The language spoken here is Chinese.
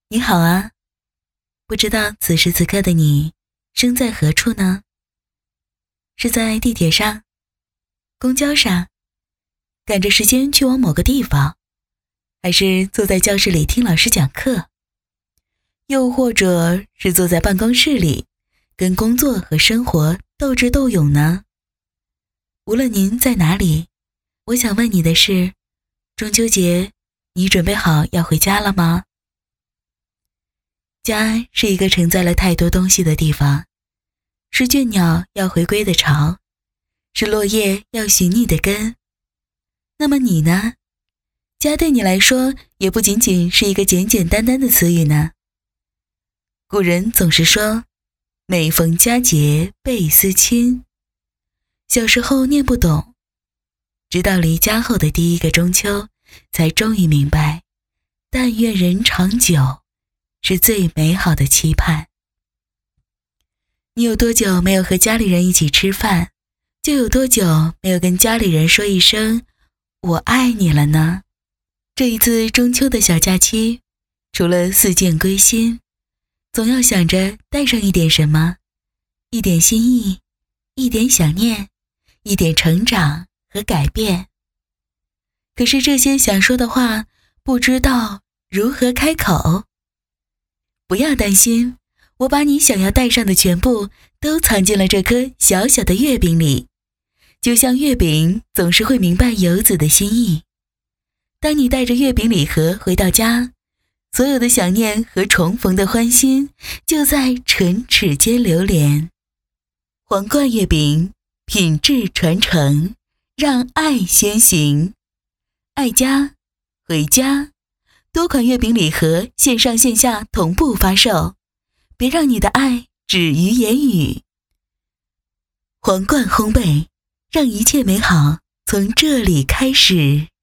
你好啊，不知道此时此刻的你身在何处呢？是在地铁上、公交上，赶着时间去往某个地方，还是坐在教室里听老师讲课？又或者是坐在办公室里，跟工作和生活斗智斗勇呢？无论您在哪里，我想问你的是，中秋节你准备好要回家了吗？家是一个承载了太多东西的地方，是倦鸟要回归的巢，是落叶要寻觅的根。那么你呢？家对你来说也不仅仅是一个简简单单的词语呢。古人总是说，每逢佳节倍思亲。小时候念不懂，直到离家后的第一个中秋，才终于明白，但愿人长久是最美好的期盼。你有多久没有和家里人一起吃饭，就有多久没有跟家里人说一声我爱你了呢？这一次中秋的小假期，除了四件归心，总要想着带上一点什么，一点心意，一点想念，一点成长和改变。可是这些想说的话，不知道如何开口。不要担心，我把你想要带上的全部都藏进了这颗小小的月饼里，就像月饼总是会明白游子的心意。当你带着月饼礼盒回到家，所有的想念和重逢的欢欣就在唇齿间流连。皇冠月饼，品质传承，让爱先行。爱家，回家，多款月饼礼盒线上线下同步发售，别让你的爱止于言语。皇冠烘焙，让一切美好从这里开始。